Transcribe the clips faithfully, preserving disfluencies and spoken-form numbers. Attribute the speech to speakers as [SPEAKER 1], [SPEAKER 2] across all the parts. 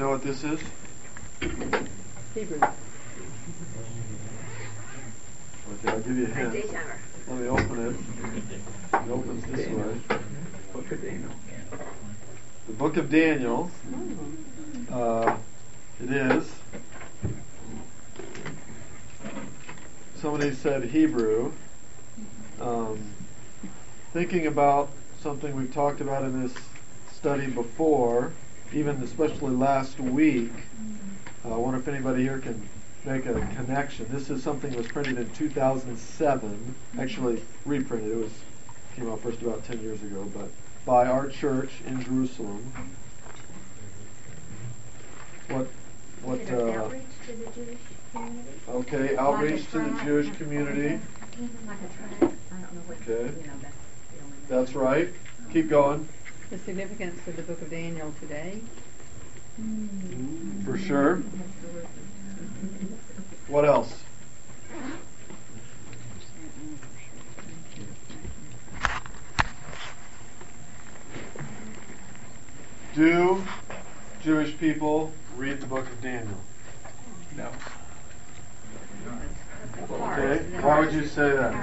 [SPEAKER 1] know what this is?
[SPEAKER 2] Hebrew.
[SPEAKER 1] Okay, I'll give you a hint. Let me open it. It opens this way.
[SPEAKER 3] Book of Daniel.
[SPEAKER 1] The Book of Daniel. Uh, it is. Somebody said Hebrew. Um, thinking about something we've talked about in this study before, even especially last week. Uh, I wonder if anybody here can make a connection. This is something that was printed in two thousand seven, actually reprinted. It was came out first about ten years ago, but by our church in Jerusalem. What? What?
[SPEAKER 4] Is it
[SPEAKER 1] Uh,
[SPEAKER 4] outreach to the Jewish community?
[SPEAKER 1] okay, outreach to the
[SPEAKER 4] tract?
[SPEAKER 1] Jewish community.
[SPEAKER 4] Like a tract. I don't know what.
[SPEAKER 1] Okay.
[SPEAKER 4] You know, that's the only name.
[SPEAKER 1] That's right. Keep going.
[SPEAKER 2] The significance of the Book of Daniel today.
[SPEAKER 1] For sure. What else? Do Jewish people read the book of Daniel?
[SPEAKER 3] No.
[SPEAKER 1] Okay. Why would you say that?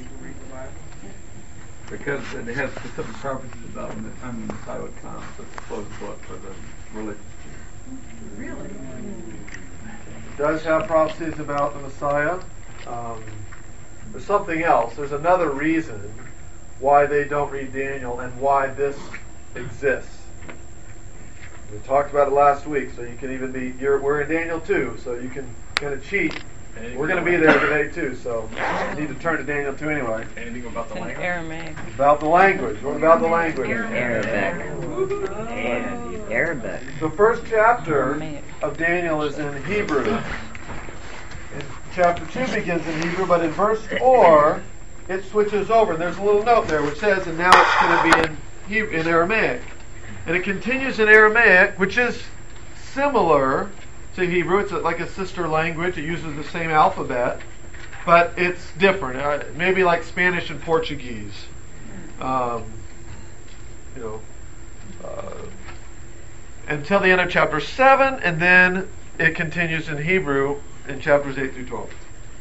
[SPEAKER 3] Because it has specific prophecies about when the time of the Messiah would come, so it's a closed book for the religious.
[SPEAKER 4] Really?
[SPEAKER 1] It does have prophecies about the Messiah. Um, there's something else. There's another reason why they don't read Daniel and why this exists. We talked about it last week, so you can even be. You're, we're in Daniel two, so you can kind of cheat. We're going to be there today too, so you need to turn to Daniel two anyway.
[SPEAKER 3] Anything about the language?
[SPEAKER 5] Aramaic.
[SPEAKER 1] About the language. What about the language?
[SPEAKER 6] Arabic. And Arabic.
[SPEAKER 1] The first chapter of Daniel is in Hebrew. And chapter two begins in Hebrew, but in verse four, it switches over. And there's a little note there which says, and now it's going to be in Hebrew, in Aramaic. And it continues in Aramaic, which is similar to Hebrew. It's like a sister language. It uses the same alphabet, but it's different. Uh, maybe like Spanish and Portuguese. Um, you know, uh, until the end of chapter seven, and then it continues in Hebrew in chapters eight through twelve.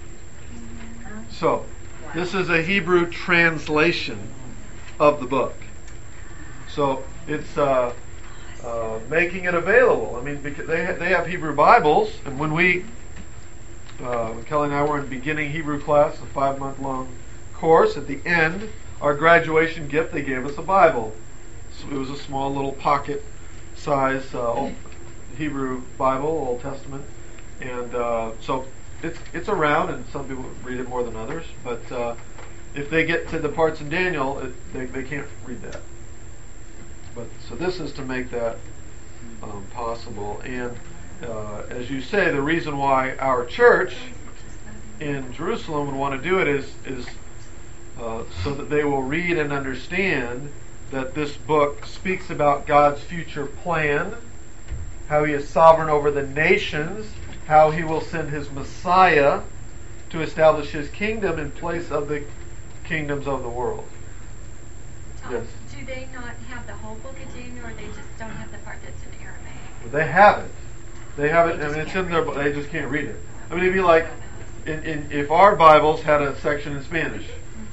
[SPEAKER 1] So, this is a Hebrew translation of the book. So, it's uh, uh, making it available. I mean, because they ha- they have Hebrew Bibles, and when we, uh, when Kelly and I were in beginning Hebrew class, a five-month-long course, at the end, our graduation gift, they gave us a Bible. So it was a small little pocket-size uh, Old Hebrew Bible, Old Testament, and uh, so it's it's around, and some people read it more than others. But uh, if they get to the parts in Daniel, it, they they can't read that. But so this is to make that um, possible. And uh, as you say, the reason why our church in Jerusalem would want to do it is is uh, so that they will read and understand that this book speaks about God's future plan, how He is sovereign over the nations, how He will send His Messiah to establish His kingdom in place of the kingdoms of the world. Yes.
[SPEAKER 7] Do they not have the whole book of Daniel, or they just don't have the part that's in Aramaic?
[SPEAKER 1] They have it. They have it. I mean, it's in their. They just can't read it. I mean, it'd be like, in, in, if our Bibles had a section in Spanish.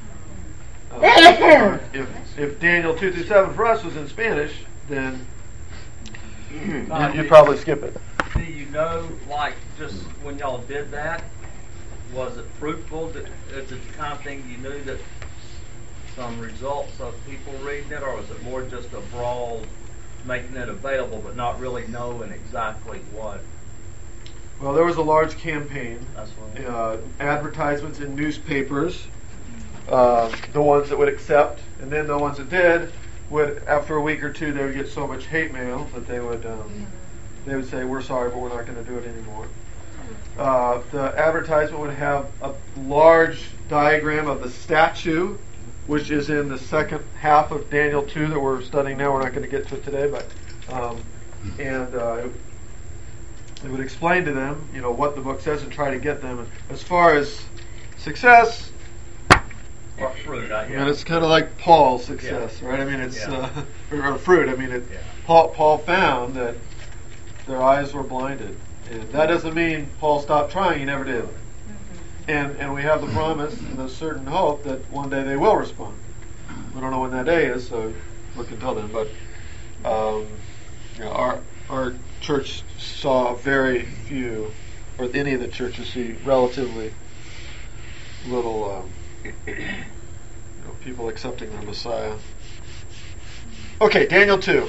[SPEAKER 1] Uh, if if Daniel two through seven for us was in Spanish, then you'd, you'd probably skip it.
[SPEAKER 8] Do you know, like, just when y'all did that, was it fruitful? Did, is it the kind of thing you knew that some results of people reading it, or was it more just a broad making it available but not really knowing exactly what?
[SPEAKER 1] Well, there was a large campaign.
[SPEAKER 8] That's what
[SPEAKER 1] Uh, advertisements in newspapers, uh, the ones that would accept, and then the ones that did would, after a week or two, they would get so much hate mail that they would um, they would say, "We're sorry, but we're not going to do it anymore." Uh, the advertisement would have a large diagram of the statue, which is in the second half of Daniel two that we're studying now. We're not going to get to it today, but um, and uh, it would explain to them, you know, what the book says and try to get them. As far as success,
[SPEAKER 8] or fruit, I
[SPEAKER 1] I mean, it's kind of like Paul's success,
[SPEAKER 8] Yeah.
[SPEAKER 1] right? I mean, it's
[SPEAKER 8] Yeah.
[SPEAKER 1] uh, or, or fruit. I mean, it,
[SPEAKER 8] Yeah.
[SPEAKER 1] Paul Paul found that their eyes were blinded. And that doesn't mean Paul stopped trying, he never did. And and we have the promise and a certain hope that one day they will respond. We don't know when that day is, so look until then. But um, you know, our our church saw very few, or any of the churches see relatively little um, you know, people accepting their Messiah. Okay, Daniel two.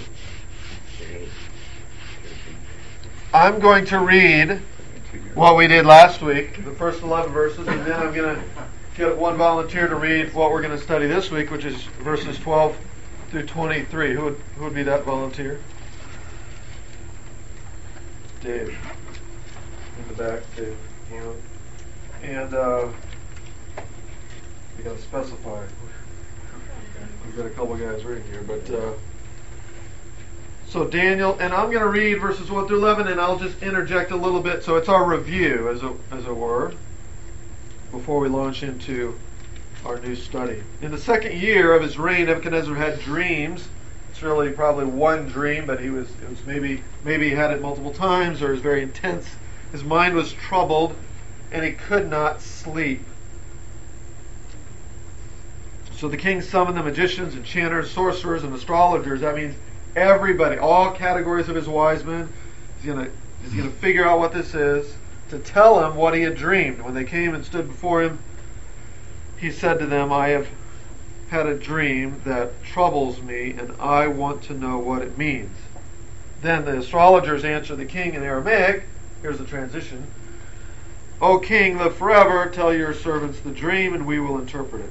[SPEAKER 1] I'm going to read what we did last week, the first eleven verses, and then I'm going to get one volunteer to read what we're going to study this week, which is verses twelve through twenty-three. Who would, who would be that volunteer? Dave. In the back, Dave. And uh, you got to specify. We've got a couple guys reading here, but uh, so Daniel, and I'm going to read verses one through eleven, and I'll just interject a little bit. So it's our review, as a as it were, before we launch into our new study. In the second year of his reign, Nebuchadnezzar had dreams. It's really probably one dream, but he was it was maybe maybe he had it multiple times, or it was very intense. His mind was troubled, and he could not sleep. So the king summoned the magicians, enchanters, sorcerers, and astrologers. That means everybody, all categories of his wise men. He's gonna he's gonna figure out what this is, to tell him what he had dreamed. When they came and stood before him, he said to them, I have had a dream that troubles me, and I want to know what it means. Then the astrologers answered the king in Aramaic. Here's the transition. O king, live forever. Tell your servants the dream, and we will interpret it.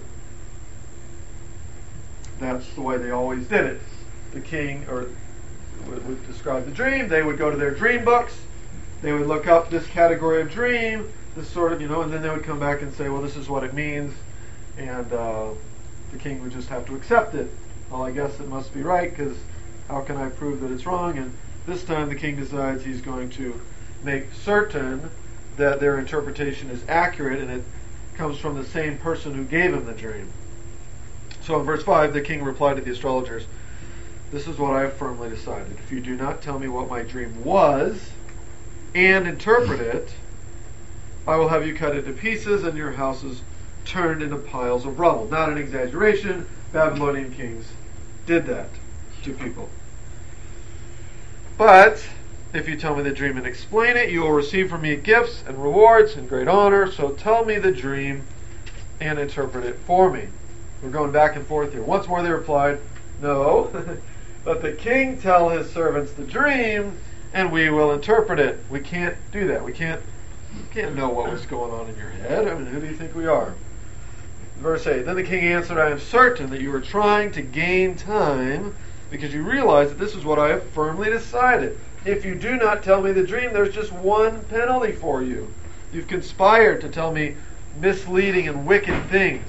[SPEAKER 1] That's the way they always did it. The king or would, would describe the dream. They would go to their dream books. They would look up this category of dream, this sort of, you know, and then they would come back and say, well, this is what it means. And uh, the king would just have to accept it. Well, I guess it must be right, because how can I prove that it's wrong? And this time the king decides he's going to make certain that their interpretation is accurate, and it comes from the same person who gave him the dream. So in verse five, the king replied to the astrologers, this is what I have firmly decided. If you do not tell me what my dream was and interpret it, I will have you cut into pieces and your houses turned into piles of rubble. Not an exaggeration. Babylonian kings did that to people. But if you tell me the dream and explain it, you will receive from me gifts and rewards and great honor. So tell me the dream and interpret it for me. We're going back and forth here. Once more they replied, no, let the king tell his servants the dream, and we will interpret it. We can't do that. We can't, we can't know what was going on in your head. I mean, who do you think we are? Verse eight, then the king answered, I am certain that you are trying to gain time, because you realize that this is what I have firmly decided. If you do not tell me the dream, there's just one penalty for you. You've conspired to tell me misleading and wicked things,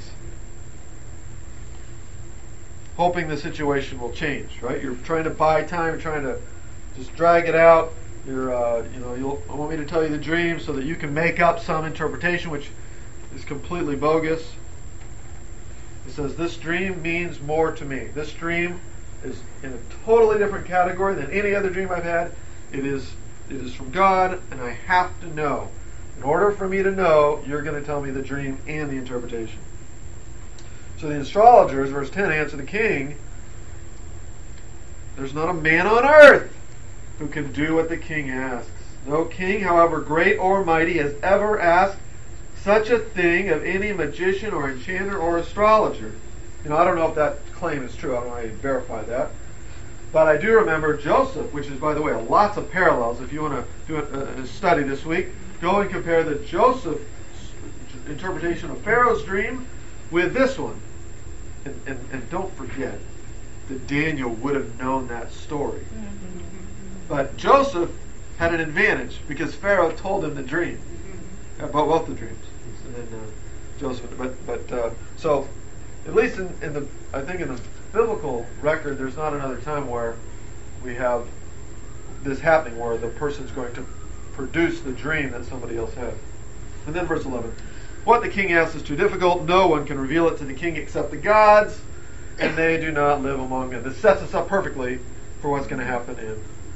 [SPEAKER 1] hoping the situation will change, right? You're trying to buy time, you're trying to just drag it out. You're, uh, you know, you'll I want me to tell you the dream so that you can make up some interpretation, which is completely bogus. It says, this dream means more to me. This dream is in a totally different category than any other dream I've had. It is, it is from God, and I have to know. In order for me to know, you're going to tell me the dream and the interpretation. So the astrologers, verse ten, answer the king, there's not a man on earth who can do what the king asks. No king, however great or mighty, has ever asked such a thing of any magician or enchanter or astrologer. You know, I don't know if that claim is true. I don't know how you verify that. But I do remember Joseph, which is, by the way, lots of parallels. If you want to do a, a study this week, go and compare the Joseph interpretation of Pharaoh's dream with this one. And, and, and don't forget that Daniel would have known that story. But Joseph had an advantage because Pharaoh told him the dream, about both the dreams. And then uh, Joseph, but but uh, so at least in, in the I think in the biblical record, there's not another time where we have this happening, where the person's going to produce the dream that somebody else had. And then verse eleven. What the king asks is too difficult. No one can reveal it to the king except the gods, and they do not live among men. This sets us up perfectly for what's going to happen in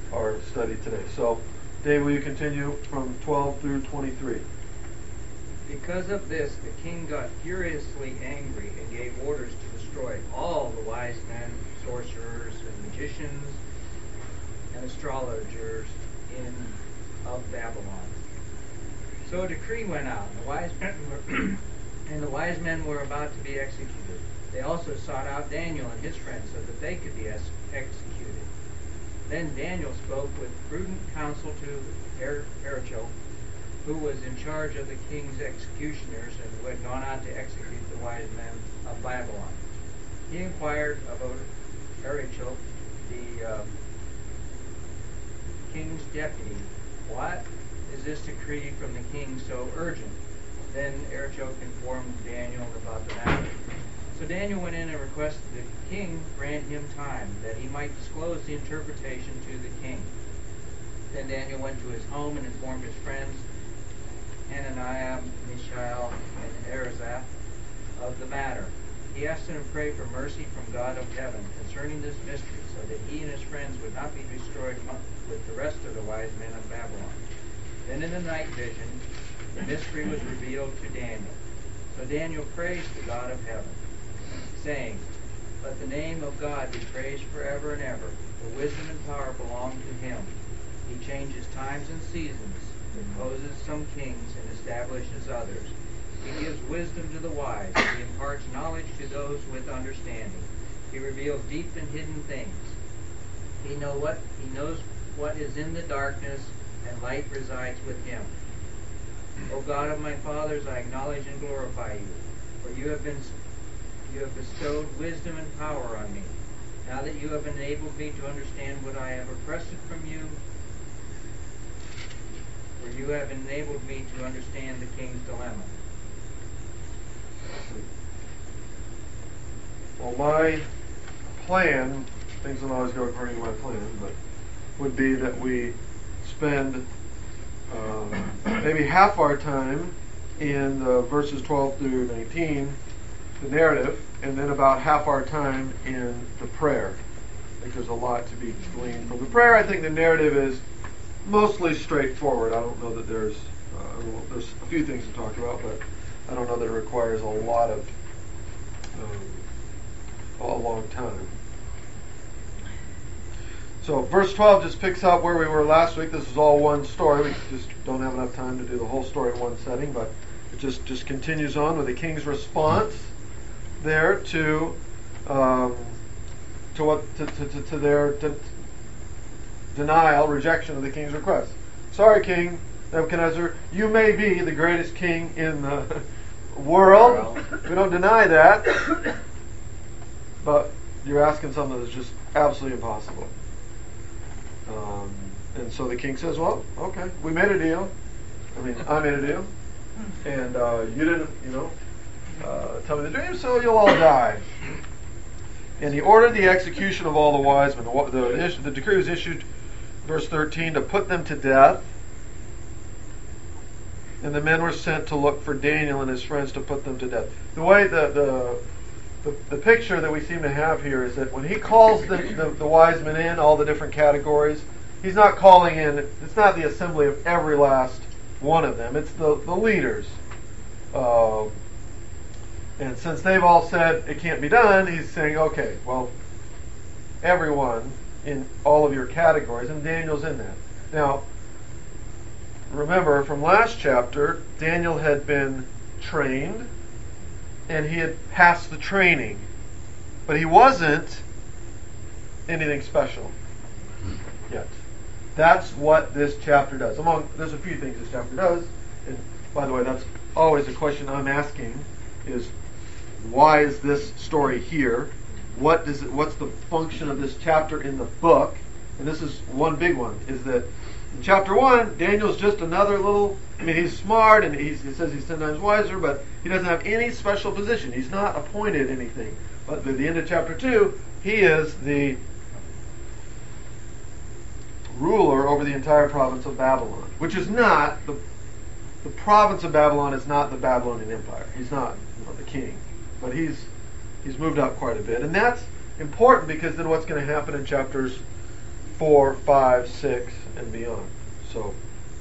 [SPEAKER 1] our study today. So, Dave, will you continue from twelve through twenty-three?
[SPEAKER 5] Because of this, the king got furiously angry and gave orders to destroy all the wise men, sorcerers, and magicians, and astrologers in of Babylon. So a decree went out, and the wise men were, and the wise men were about to be executed. They also sought out Daniel and his friends so that they could be ex- executed. Then Daniel spoke with prudent counsel to Er- Arioch, who was in charge of the king's executioners and who had gone out to execute the wise men of Babylon. He inquired about Arioch, the uh, king's deputy, "What is this decree from the king so urgent?" Then Arioch informed Daniel about the matter. So Daniel went in and requested the king grant him time, that he might disclose the interpretation to the king. Then Daniel went to his home and informed his friends, Hananiah, Mishael, and Arzaph, of the matter. He asked them to pray for mercy from God of heaven concerning this mystery, so that he and his friends would not be destroyed with the rest of the wise men of Babylon. Then in the night vision, the mystery was revealed to Daniel. So Daniel praised the God of heaven, saying, "Let the name of God be praised forever and ever, for wisdom and power belong to him. He changes times and seasons, deposes some kings and establishes others. He gives wisdom to the wise. He imparts knowledge to those with understanding. He reveals deep and hidden things. He know what he knows what is in the darkness, and light resides with him. O God of my fathers, I acknowledge and glorify you, for you have been you have bestowed wisdom and power on me. Now that you have enabled me to understand what I have requested from you, for you have enabled me to understand the king's dilemma."
[SPEAKER 1] Well, my plan, things don't always go according to my plan, but would be that we spend uh, maybe half our time in the verses twelve through nineteen, the narrative, and then about half our time in the prayer. I think there's a lot to be gleaned from the prayer. I think the narrative is mostly straightforward. I don't know that there's uh, I don't know, there's a few things to talk about, but I don't know that it requires a lot of um, a long time. So verse twelve just picks up where we were last week. This is all one story. We just don't have enough time to do the whole story in one setting, but it just, just continues on with the king's response there to um, to what to, to, to, to their de- denial, rejection of the king's request. Sorry, King Nebuchadnezzar, you may be the greatest king in the world. We don't deny that, but you're asking something that's just absolutely impossible. Um, and so the king says, "Well, okay, we made a deal. I mean, I made a deal, and uh, you didn't, you know, uh, tell me the dream, so you'll all die." And he ordered the execution of all the wise men. The, the, the decree was issued, verse thirteen, to put them to death. And the men were sent to look for Daniel and his friends to put them to death. The way the the the, the picture that we seem to have here is that when he calls the, the, the wise men in, all the different categories, he's not calling in, it's not the assembly of every last one of them, it's the, the leaders. Uh, and since they've all said it can't be done, he's saying, okay, well, everyone in all of your categories, and Daniel's in that. Now, remember from last chapter, Daniel had been trained and he had passed the training, but he wasn't anything special yet. That's what this chapter does. Among there's a few things this chapter does, and by the way, that's always a question I'm asking: is why is this story here? What does it, what's the function of this chapter in the book? And this is one big one: is that in chapter one, Daniel's just another little, I mean, he's smart and he's, he says he's ten times wiser, but he doesn't have any special position. He's not appointed anything. But by the end of chapter two, he is the ruler over the entire province of Babylon, which is not, the the province of Babylon is not the Babylonian Empire. He's not, you know, the king. But he's he's moved up quite a bit. And that's important because then what's going to happen in chapters four, five, six, and beyond. So,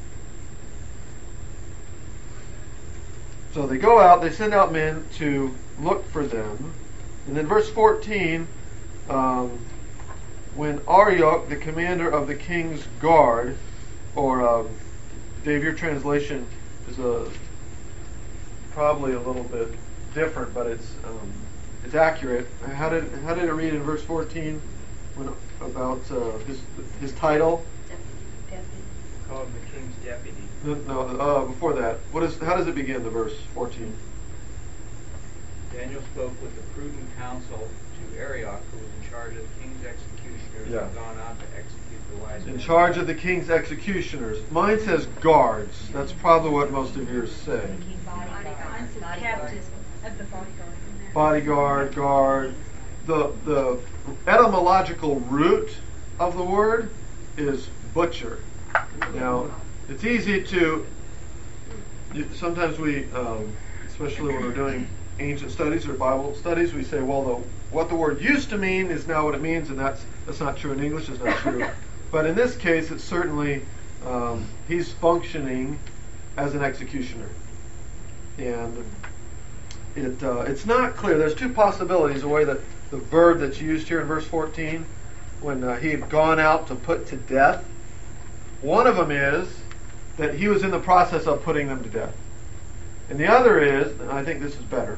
[SPEAKER 1] so they go out, they send out men to look for them. And then verse fourteen, um, when Arioch, the commander of the king's guard, or um, Dave, your translation is a probably a little bit different, but it's um, it's accurate. How did how did it read in verse fourteen when, about uh, his his title?
[SPEAKER 5] Called the king's deputy.
[SPEAKER 1] No, no uh, before that. What is? How does it begin? The verse fourteen.
[SPEAKER 5] Daniel spoke with the prudent counsel to Arioch, who was in charge of the king's executioners,
[SPEAKER 1] Yeah.
[SPEAKER 5] and gone out to execute the wise men.
[SPEAKER 1] In charge of the king's executioners. Mine says guards. That's probably what most of yours say.
[SPEAKER 7] Mine says captain of the bodyguard.
[SPEAKER 1] Bodyguard, guard. The the etymological root of the word is butcher. Now, it's easy to. You, sometimes we, um, especially when we're doing ancient studies or Bible studies, we say, well, the, what the word used to mean is now what it means, and that's that's not true in English. It's not true. But in this case, it's certainly um, he's functioning as an executioner, and it uh, it's not clear. There's two possibilities. The way that the verb that's used here in verse fourteen, when uh, he had gone out to put to death. One of them is that he was in the process of putting them to death. And the other is, and I think this is better,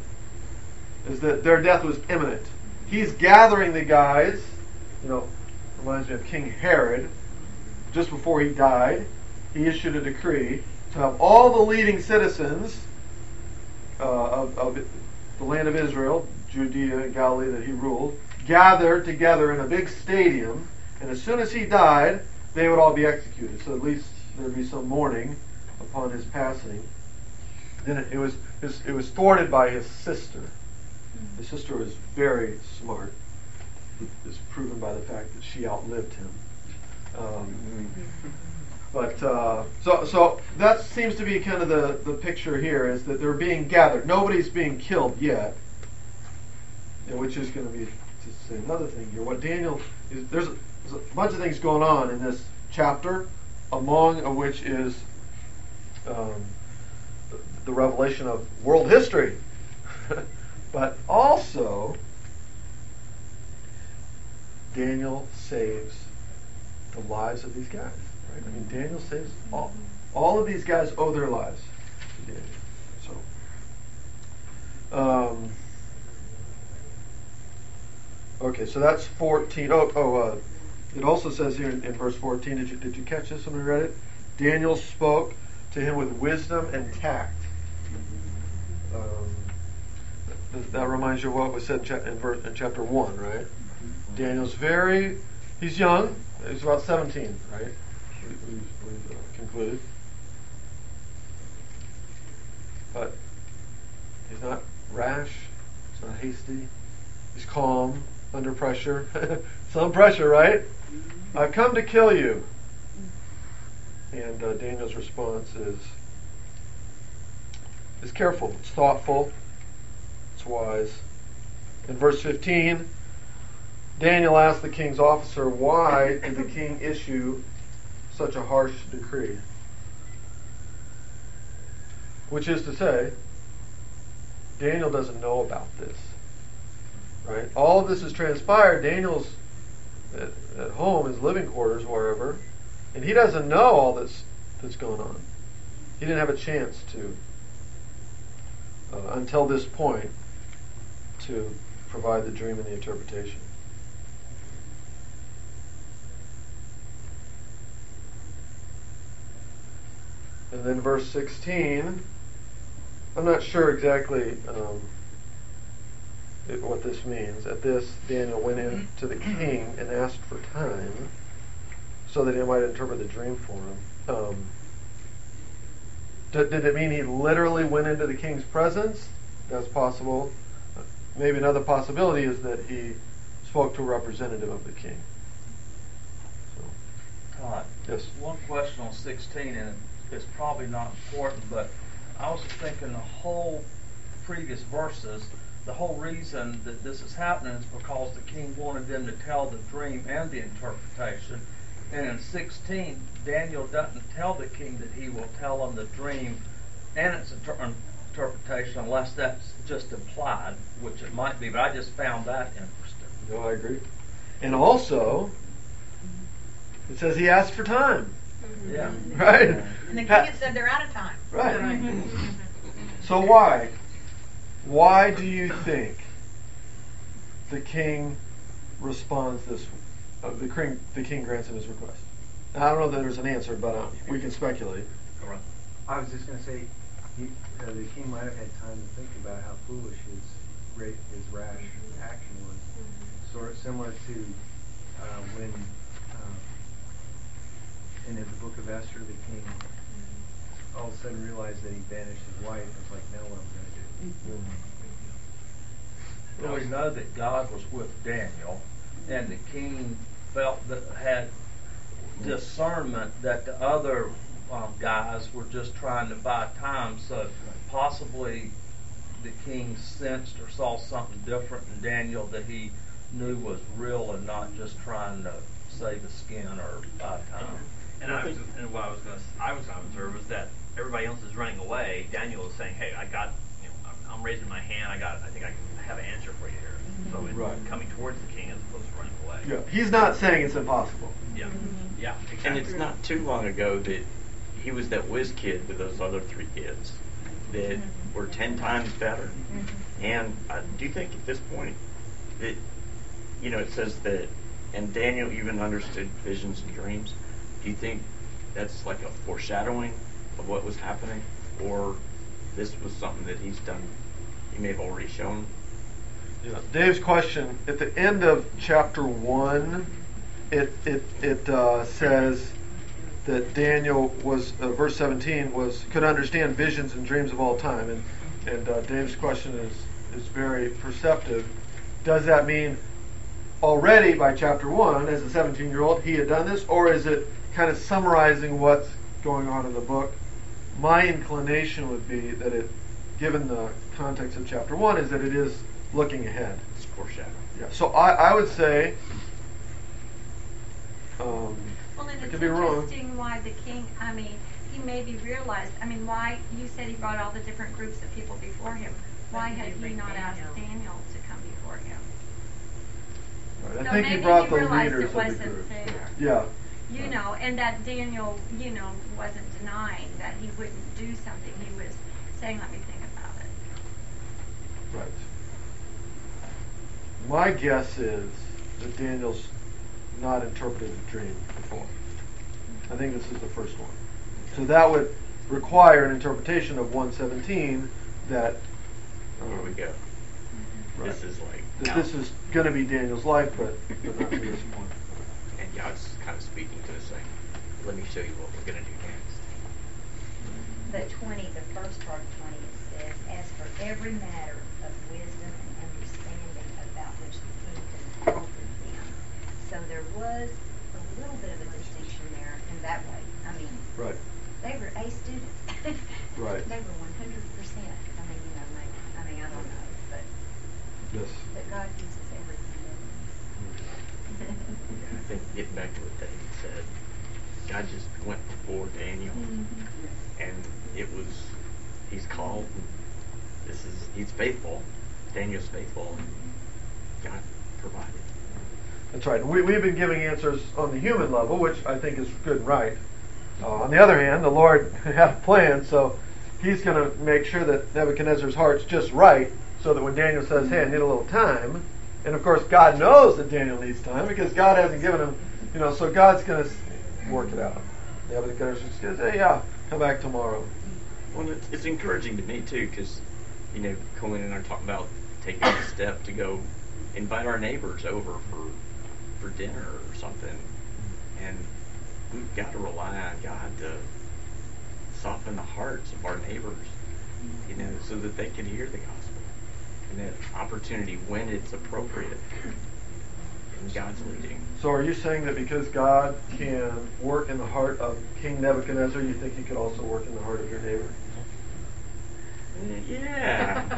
[SPEAKER 1] is that their death was imminent. He's gathering the guys, you know, reminds me of King Herod. Just before he died, he issued a decree to have all the leading citizens uh, of, of the land of Israel, Judea and Galilee that he ruled, gathered together in a big stadium, and as soon as he died, they would all be executed. So at least there would be some mourning upon his passing. Then it, it was his, it was thwarted by his sister. His sister was very smart. It's proven by the fact that she outlived him. Um, but uh, so so that seems to be kind of the, the picture here, is that they're being gathered. Nobody's being killed yet, you know, which is going to be to say another thing here. What Daniel is, there's a, there's a bunch of things going on in this chapter, among which is um, the revelation of world history, but also Daniel saves the lives of these guys. Right? I mean, Daniel saves all. All of these guys owe their lives to Daniel. So, um, okay, so that's fourteen. Oh, oh. Uh, it also says here in, in verse fourteen. Did you did you catch this when we read it? Daniel spoke to him with wisdom and tact. Um, that, that reminds you of what was said in, cha- in, verse, in chapter one, right? Daniel's very. He's young. He's about seventeen, right? We, we've we've uh, concluded. But he's not rash. He's not hasty. He's calm under pressure. Some pressure, right? I've come to kill you. And uh, Daniel's response is is careful. It's thoughtful. It's wise. In verse fifteen, Daniel asked the king's officer, why did the king issue such a harsh decree? Which is to say, Daniel doesn't know about this. Right? All of this has transpired. Daniel's at, at home, his living quarters, wherever, and he doesn't know all this that's going on. He didn't have a chance to, uh, until this point, to provide the dream and the interpretation. And then verse sixteen, I'm not sure exactly um, it, what this means. At this, Daniel went in to the king and asked for time so that he might interpret the dream for him. Um, did, did it mean he literally went into the king's presence? That's possible. Maybe another possibility is that he spoke to a representative of the king. So,
[SPEAKER 8] Todd,
[SPEAKER 1] yes.
[SPEAKER 8] one question on sixteen, and it's probably not important, but I was thinking the whole previous verses the whole reason that this is happening is because the king wanted them to tell the dream and the interpretation. And in sixteen, Daniel doesn't tell the king that he will tell him the dream and its inter- interpretation unless that's just implied, which it might be. But I just found that interesting.
[SPEAKER 1] No, I agree. And also, it says he asked for time.
[SPEAKER 8] Yeah.
[SPEAKER 1] Right?
[SPEAKER 4] And the king
[SPEAKER 1] Ha-
[SPEAKER 4] had said they're out of time.
[SPEAKER 1] Right. So why? Why do you think the king responds this? Uh, the king, the king grants him his request. And I don't know that there's an answer, but uh, we can speculate.
[SPEAKER 9] I was just going to say, he, uh, the king might have had time to think about how foolish his ra- his rash action was. Sort of similar to uh, when uh, in the book of Esther, the king all of a sudden realized that he banished his wife. It was like, now what am I going to do?
[SPEAKER 8] Well, we know that God was with Daniel, and the king felt that had discernment that the other um, guys were just trying to buy time, so possibly the king sensed or saw something different in Daniel that he knew was real and not just trying to save his skin or buy time.
[SPEAKER 10] And I was, and what I was going to, I was going to observe was that everybody else is running away. Daniel is saying, "Hey, I got, you know, I'm, I'm raising my hand. I got, I think I can have an answer for you here." So it's
[SPEAKER 1] Right.
[SPEAKER 10] coming towards the king as opposed to running away.
[SPEAKER 1] Yeah. He's not saying it's impossible.
[SPEAKER 10] Yeah, yeah, exactly.
[SPEAKER 6] And it's not too long ago that he was that whiz kid with those other three kids that were ten times better. And I do think at this point that, you know, it says that, and Daniel even understood visions and dreams. Do you think that's like a foreshadowing of what was happening? Or this was something that he's done, he may have already shown?
[SPEAKER 1] Yeah. Dave's question, at the end of chapter one, it it it uh, says that Daniel was uh, verse seventeen was could understand visions and dreams of all time, and and uh, Dave's question is is very perceptive. Does that mean already by chapter one, as a seventeen-year-old, he had done this, or is it kind of summarizing what's going on in the book? My inclination would be that it, given the context of chapter one, is that it is looking ahead.
[SPEAKER 6] It's foreshadowing.
[SPEAKER 1] Yeah. So I, I would say, um,
[SPEAKER 7] Well, and
[SPEAKER 1] I
[SPEAKER 7] it's
[SPEAKER 1] could be wrong.
[SPEAKER 7] interesting why the king, I mean, he maybe realized, I mean, why, you said he brought all the different groups of people before him. Why had he not asked Daniel to come before him?
[SPEAKER 1] Right. I
[SPEAKER 7] So
[SPEAKER 1] think he
[SPEAKER 7] maybe
[SPEAKER 1] brought
[SPEAKER 7] he
[SPEAKER 1] the
[SPEAKER 7] realized
[SPEAKER 1] leaders
[SPEAKER 7] it
[SPEAKER 1] of the
[SPEAKER 7] wasn't
[SPEAKER 1] group.
[SPEAKER 7] fair.
[SPEAKER 1] Yeah.
[SPEAKER 7] You know, and that Daniel, you know, wasn't denying that he wouldn't do something. He was saying, let me think about it.
[SPEAKER 1] Right. My guess is that Daniel's not interpreted the dream before. I think this is the first one. So that would require an interpretation of one seventeen that um,
[SPEAKER 6] Here we go.
[SPEAKER 1] right,
[SPEAKER 6] This is like,
[SPEAKER 1] that
[SPEAKER 6] now-
[SPEAKER 1] this is going to be Daniel's life, but, but not to this point.
[SPEAKER 6] and God's kind of speaking to us saying, let me show you what we're going to do next.
[SPEAKER 11] The twenty, the first part of twenty, it says, as for every matter of wisdom and understanding about which the king consulted them. So there was a little bit of a distinction there in that way. I mean,
[SPEAKER 1] Right.
[SPEAKER 11] they were A students.
[SPEAKER 1] Right.
[SPEAKER 11] They were one hundred percent. I mean, you know, maybe, I mean, I don't know, but,
[SPEAKER 1] Yes.
[SPEAKER 11] but God uses everything. doesn't he?
[SPEAKER 6] I think getting back to what David said, God just went before Daniel, and it was, he's called, and this is, he's faithful, Daniel's faithful, and God provided.
[SPEAKER 1] That's right. We, we've been giving answers on the human level, which I think is good and right. Uh, on the other hand, the Lord had a plan, so he's going to make sure that Nebuchadnezzar's heart's just right, so that when Daniel says, hey, I need a little time, and of course God knows that Daniel needs time, because God hasn't given him, you know, so God's going to work it out. Nebuchadnezzar just goes, hey, yeah, come back tomorrow.
[SPEAKER 6] Well, it's, it's encouraging to me, too, because, you know, Colleen and I are talking about taking a step to go invite our neighbors over for for dinner or something, and we've got to rely on God to soften the hearts of our neighbors, you know, so that they can hear the gospel, and that opportunity when it's appropriate in God's leading.
[SPEAKER 1] So are you saying that because God can work in the heart of King Nebuchadnezzar, you think he could also work in the heart of your neighbor?
[SPEAKER 6] Yeah.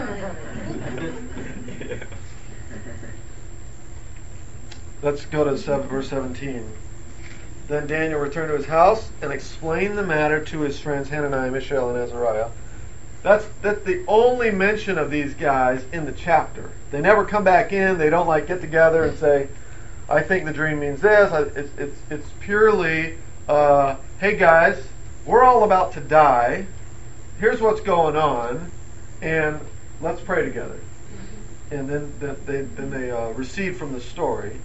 [SPEAKER 1] Let's go to seven, verse seventeen. Then Daniel returned to his house and explained the matter to his friends Hananiah, Mishael, and Azariah. That's that's the only mention of these guys in the chapter. They never come back in. They don't like get together and say, "I think the dream means this." It's it's it's purely, uh, "Hey guys, we're all about to die. Here's what's going on, and let's pray together." And then then they then they uh, recede from the story.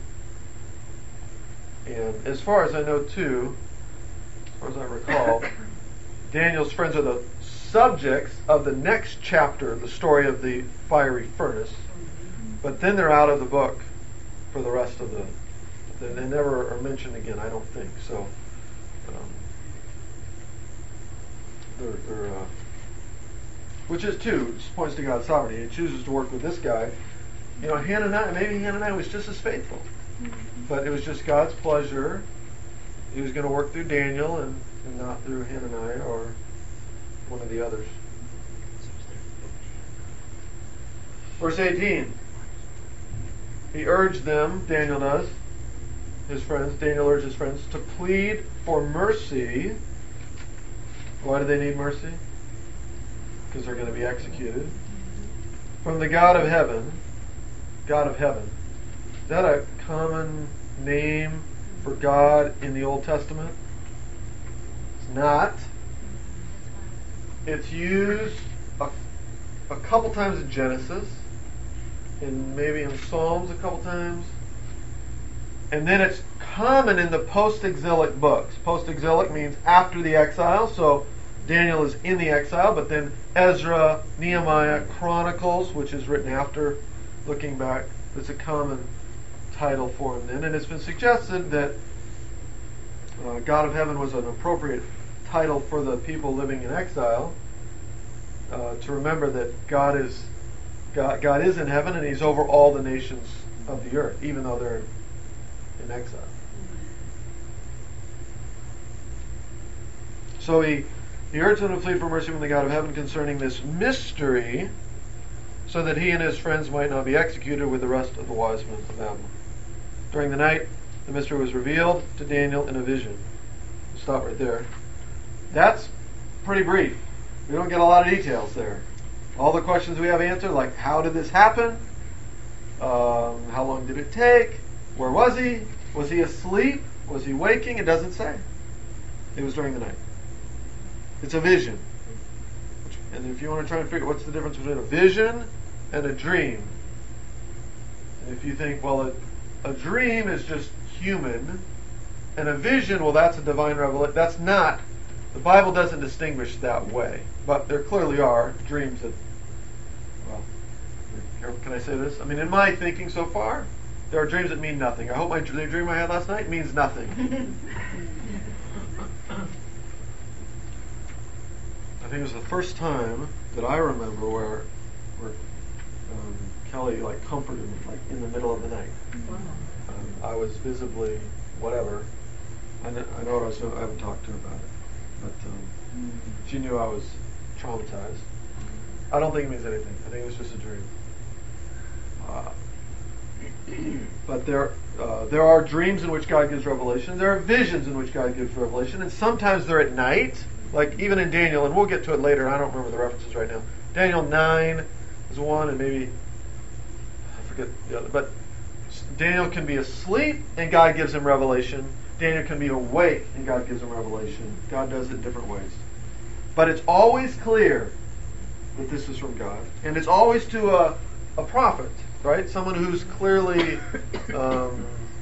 [SPEAKER 1] And as far as I know, too, as far as I recall, Daniel's friends are the subjects of the next chapter, the story of the fiery furnace. But then they're out of the book for the rest of the. They, they never are mentioned again, I don't think. So um, they're, they're uh, which is too just points to God's sovereignty. He chooses to work with this guy. You know, Hananiah. Maybe Hananiah was just as faithful. But it was just God's pleasure. He was going to work through Daniel and, and not through Hananiah or one of the others. Verse eighteen. He urged them, Daniel does, his friends, Daniel urged his friends, to plead for mercy. Why do they need mercy? Because they're going to be executed. From the God of heaven. God of heaven. Is that a common name for God in the Old Testament? It's not. It's used a, a couple times in Genesis, and maybe in Psalms a couple times. And then it's common in the post-exilic books. Post-exilic means after the exile, so Daniel is in the exile, but then Ezra, Nehemiah, Chronicles, which is written after, looking back, it's a common title for him then. And it's been suggested that uh, God of Heaven was an appropriate title for the people living in exile, uh, to remember that God is God, God is in heaven and He's over all the nations of the earth, even though they're in exile. So he, he urged them to plead for mercy from the God of heaven concerning this mystery, so that he and his friends might not be executed with the rest of the wise men of Babylon. During the night, the mystery was revealed to Daniel in a vision. We'll stop right there. That's pretty brief. We don't get a lot of details there. All the questions we have answered, like how did this happen? Um, how long did it take? Where was he? Was he asleep? Was he waking? It doesn't say. It was during the night. It's a vision. And if you want to try and figure what's the difference between a vision and a dream, and if you think, well, a, a dream is just human, and a vision, well, that's a divine revelation. That's not. The Bible doesn't distinguish that way. But there clearly are dreams that, well, can I say this? I mean, in my thinking so far, there are dreams that mean nothing. I hope my the dream I had last night means nothing. I think it was the first time that I remember where, where um, Kelly like comforted me, like in the middle of the night.
[SPEAKER 2] Wow.
[SPEAKER 1] Um, I was visibly whatever. I know, I know what I was doing. I haven't talked to her about it, but um, she knew I was traumatized. I don't think it means anything. I think it was just a dream. Uh, but there, uh, there are dreams in which God gives revelation. There are visions in which God gives revelation, and sometimes they're at night. Like even in Daniel, and we'll get to it later. I don't remember the references right now. Daniel nine is one, and maybe I forget the other. But Daniel can be asleep, and God gives him revelation. Daniel can be awake, and God gives him revelation. God does it in different ways. But it's always clear that this is from God, and it's always to a, a prophet, right? Someone who's clearly um,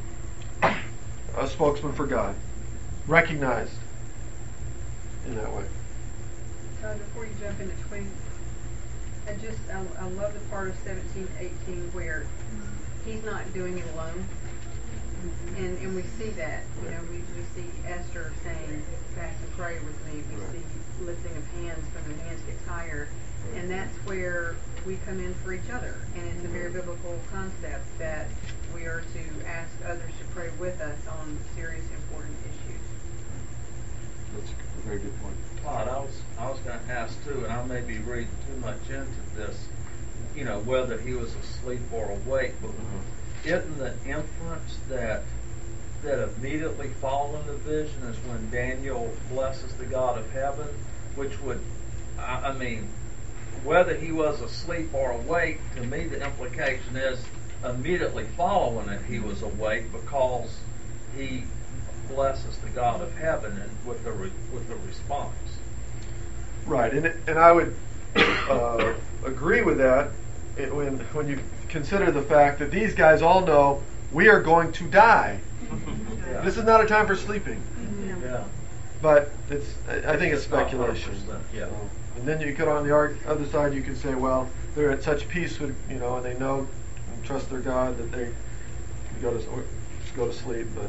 [SPEAKER 1] a spokesman for God, recognized in that way.
[SPEAKER 2] Uh, before you jump into twenty, I just I, I love the part of seventeen, eighteen where he's not doing it alone, and and we see that. You know, we we see Esther saying, "Fast and pray with me." We
[SPEAKER 1] Right.
[SPEAKER 2] see lifting of hands when the hands get tired, and that's where we come in for each other. And it's a very biblical concept that we are to ask others to pray with us on serious, important issues.
[SPEAKER 1] That's a very good point.
[SPEAKER 8] Todd, I was I was going to ask too, and I may be reading too much into this, you know, whether he was asleep or awake, but isn't the inference that that immediately following the vision is when Daniel blesses the God of heaven, which would, I, I mean, whether he was asleep or awake, to me the implication is immediately following it he was awake because he blesses the God of heaven and with the re, with the response.
[SPEAKER 1] Right, and it, and I would uh, agree with that it, when when you consider the fact that these guys all know we are going to die.
[SPEAKER 8] Yeah.
[SPEAKER 1] This is not a time for sleeping.
[SPEAKER 8] Yeah.
[SPEAKER 1] But it's I I think it's
[SPEAKER 8] It's not
[SPEAKER 1] speculation.
[SPEAKER 8] one hundred percent, yeah.
[SPEAKER 1] So, and then you could on the arg- other side you could say, well, they're at such peace with you know, and they know and trust their God that they go to or just go to sleep. But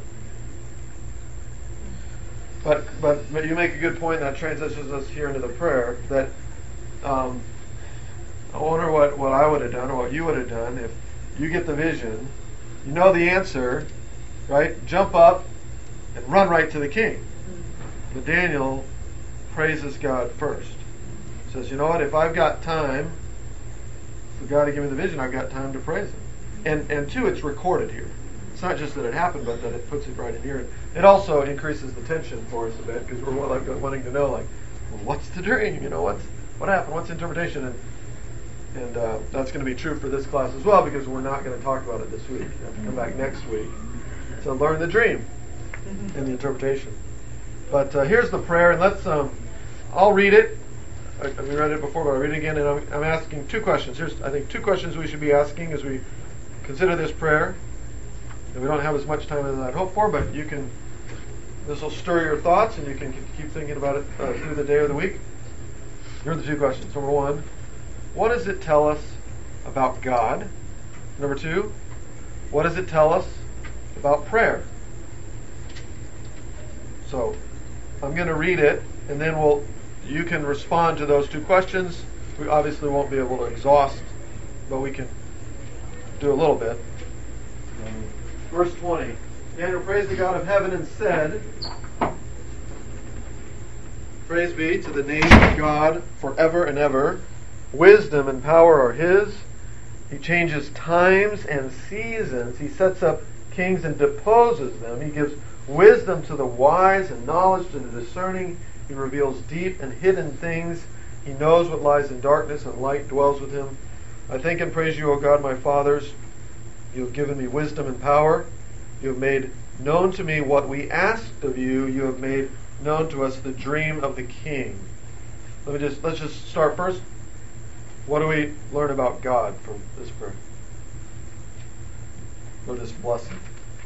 [SPEAKER 1] but but but you make a good point, and that transitions us here into the prayer. That um, I wonder what what I would have done or what you would have done if you get the vision, you know the answer, right? Jump up and run right to the king. But Daniel praises God first. Says, you know what, if I've got time for God to give me the vision, I've got time to praise Him. And and two, it's recorded here. It's not just that it happened, but that it puts it right in here. It also increases the tension for us a bit, because we're more like wanting to know, like, well, what's the dream? You know, what's what happened? What's the interpretation? And and uh, that's going to be true for this class as well, because we're not going to talk about it this week. You have to come back next week to learn the dream and the interpretation. But uh, here's the prayer, and let's. Um, I'll read it. I, we read it before, but I'll read it again, and I'm, I'm asking two questions. Here's, I think, two questions we should be asking as we consider this prayer. And we don't have as much time as I'd hoped for, but you can. This will stir your thoughts, and you can keep thinking about it uh, through the day or the week. Here are the two questions. Number one, what does it tell us about God? Number two, what does it tell us about prayer? So, I'm going to read it, and then we'll. You can respond to those two questions. We obviously won't be able to exhaust, but we can do a little bit. Verse twenty. Daniel praised the God of heaven and said, Praise be to the name of God forever and ever. Wisdom and power are His. He changes times and seasons. He sets up kings and deposes them. He gives wisdom to the wise and knowledge to the discerning. He reveals deep and hidden things. He knows what lies in darkness, and light dwells with Him. I thank and praise you, O God, my fathers. You have given me wisdom and power. You have made known to me what we asked of you. You have made known to us the dream of the king. Let me just let's just start first. What do we learn about God from this prayer? Or this blessing?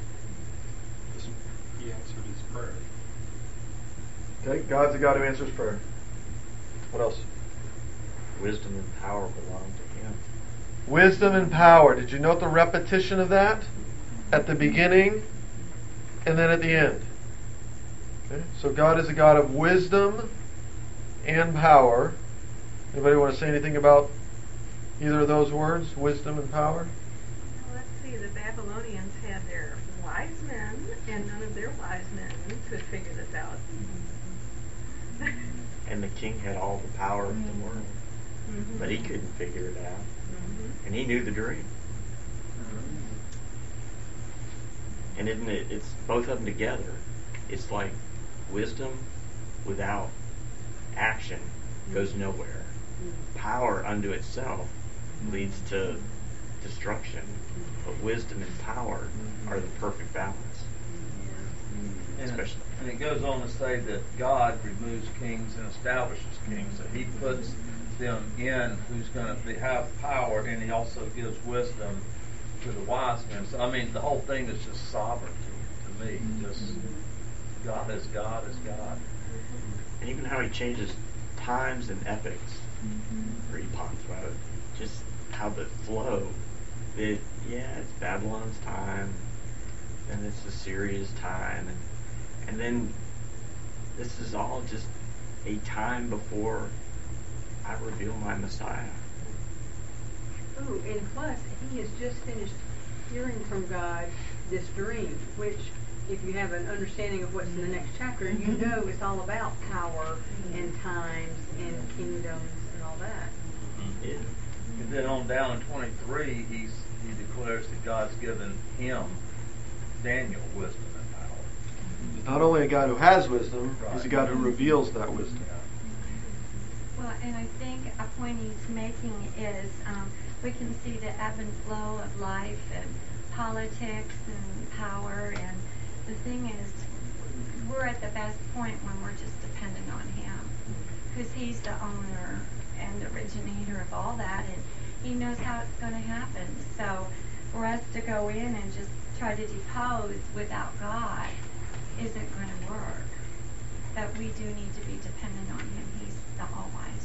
[SPEAKER 12] He answered his prayer.
[SPEAKER 1] Okay, God's a God who answers prayer. What else?
[SPEAKER 6] Wisdom and power belong to Him.
[SPEAKER 1] Wisdom and power. Did you note the repetition of that? At the beginning and then at the end. Okay, so God is a God of wisdom and power. Anybody want to say anything about either of those words, wisdom and power?
[SPEAKER 13] Well, let's see, the Babylonians had their wise men, and none of their wise men could figure this out.
[SPEAKER 6] And the king had all the power of the world,
[SPEAKER 13] Mm-hmm.
[SPEAKER 6] but he couldn't figure it out.
[SPEAKER 13] Mm-hmm.
[SPEAKER 6] And he knew the dream. And isn't it, it's both of them together. It's like wisdom without action goes nowhere. Power unto itself leads to destruction. But wisdom and power are the perfect balance.
[SPEAKER 8] And,
[SPEAKER 6] Especially.
[SPEAKER 8] and it goes on to say that God removes kings and establishes kings. So He puts them in who's going to have power, and He also gives wisdom to the wise men. So I mean, the whole thing is just sovereignty to me. Just God is God is God.
[SPEAKER 6] And even how He changes times and epics. Where He talks about it. Just how the flow. It, yeah, it's Babylon's time, then it's Assyria's time, and and then this is all just a time before I reveal my Messiah.
[SPEAKER 2] Oh, and plus, he has just finished hearing from God this dream, which, if you have an understanding of what's in the next chapter, you know it's all about power and times and kingdoms and all that.
[SPEAKER 6] Yeah.
[SPEAKER 8] And then on down in twenty-three, he's, he declares that God's given him, Daniel, wisdom and power.
[SPEAKER 1] He's not only a God who has wisdom,
[SPEAKER 8] Right.
[SPEAKER 1] he's a God who reveals that wisdom.
[SPEAKER 7] Well, and I think a point he's making is um, we can see the ebb and flow of life and politics and power, and the thing is, we're at the best point when we're just dependent on him, because he's the owner and the originator of all that, and he knows how it's going to happen. So for us to go in and just try to depose without God isn't going to work. But we do need to be dependent on him. He's the all-wise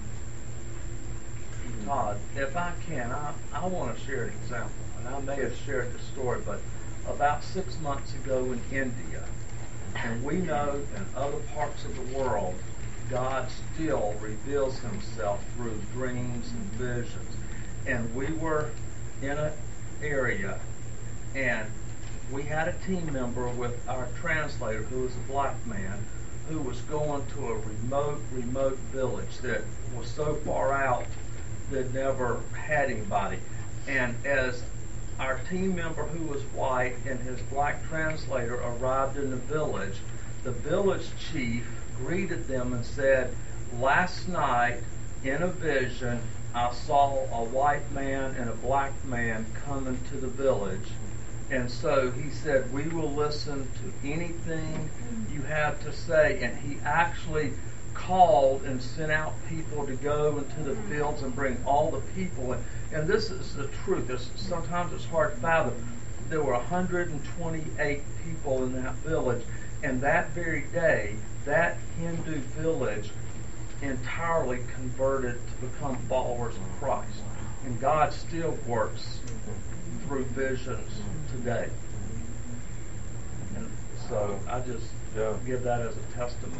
[SPEAKER 7] one.
[SPEAKER 8] Todd, if I can, I, I want to share an example, and I may have shared the story, but about six months ago in India, and we know in other parts of the world, God still reveals himself through dreams and visions. And we were in an area, and we had a team member with our translator who was a black man who was going to a remote, remote village that was so far out that never had anybody. And as our team member who was white and his black translator arrived in the village, the village chief greeted them and said, "Last night in a vision I saw a white man and a black man coming to the village. And so he said, we will listen to anything you have to say." And he actually called and sent out people to go into the fields and bring all the people in. And this is the truth. This, sometimes it's hard to fathom. There were one hundred twenty-eight people in that village. And that very day, that Hindu village entirely converted to become followers of Christ. And God still works through visions today. And so I just
[SPEAKER 1] Yeah.
[SPEAKER 8] give that as a testimony.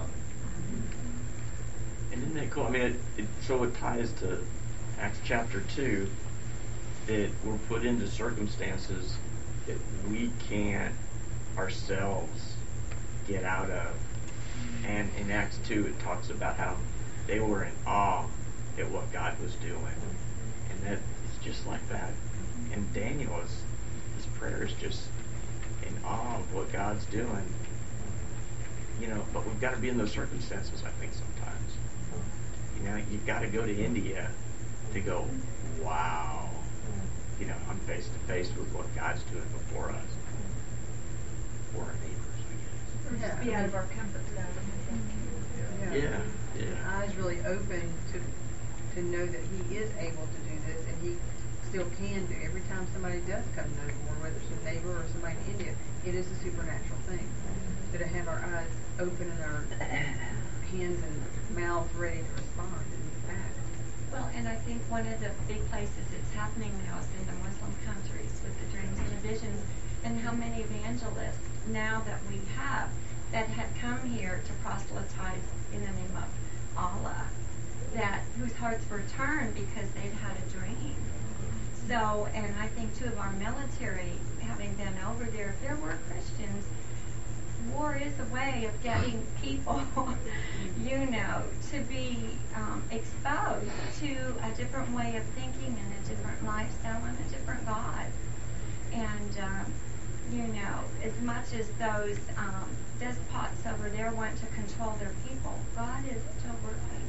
[SPEAKER 6] And isn't that cool? I mean, it, it, so it ties to Acts chapter two, that we're put into circumstances that we can't ourselves get out of. And in Acts two, it talks about how they were in awe at what God was doing. And that is just like that. And Daniel, is, his prayer is just in awe of what God's doing. You know, but we've got to be in those circumstances, I think, sometimes. You know, you've got to go to India to go, wow. You know, I'm face to face with what God's doing before us. For our neighbors, I guess.
[SPEAKER 2] Yeah.
[SPEAKER 4] Be out of our comfort zone.
[SPEAKER 6] Yeah, yeah.
[SPEAKER 2] Eyes really open to to know that he is able to do this, and he still can do. Every time somebody does come to know the Lord, whether it's a neighbor or somebody in India, it is a supernatural thing. So to have our eyes open and our hands and mouths ready to respond and act.
[SPEAKER 7] Well, and I think one of the big places it's happening now is in the Muslim countries with the dreams and the visions, and how many evangelists now that we have that had come here to proselytize in the name of Allah, that whose hearts were turned because they'd had a dream. So, and I think too of our military, having been over there, if there were Christians, war is a way of getting people, you know, to be um, exposed to a different way of thinking and a different lifestyle and a different God. And, um, you know, as much as those um, despots over there want to control their people, God is still working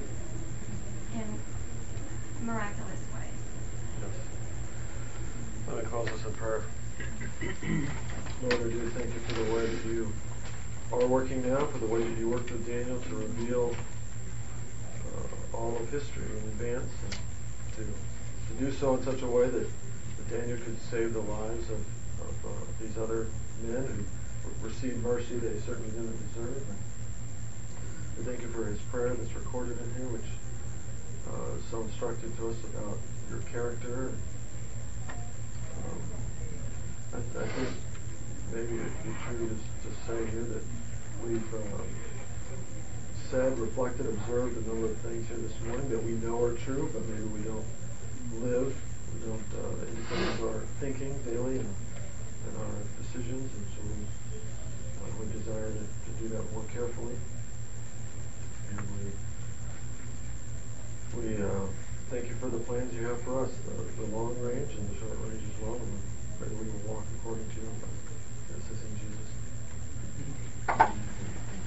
[SPEAKER 7] in miraculous ways.
[SPEAKER 1] Yes. Let me close us in prayer. Lord, I do thank you for the way that you are working now, for the way that you worked with Daniel to reveal uh, all of history in advance, and to, to do so in such a way that, that Daniel could save the lives of, of uh, these other men who received mercy they certainly didn't deserve. We thank you for his prayer that's recorded in here, which uh, is so instructive to us about your character. Um, I, I think maybe it'd be true to, to say here that we've uh, said, reflected, observed a number of things here this morning that we know are true, but maybe we don't live, we don't uh, influence our thinking daily and, and our decisions, and so we, uh, we desire to, to do that more carefully. And we, we uh, thank you for the plan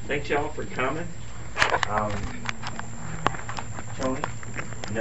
[SPEAKER 6] Thanks y'all for coming. Um, Tony?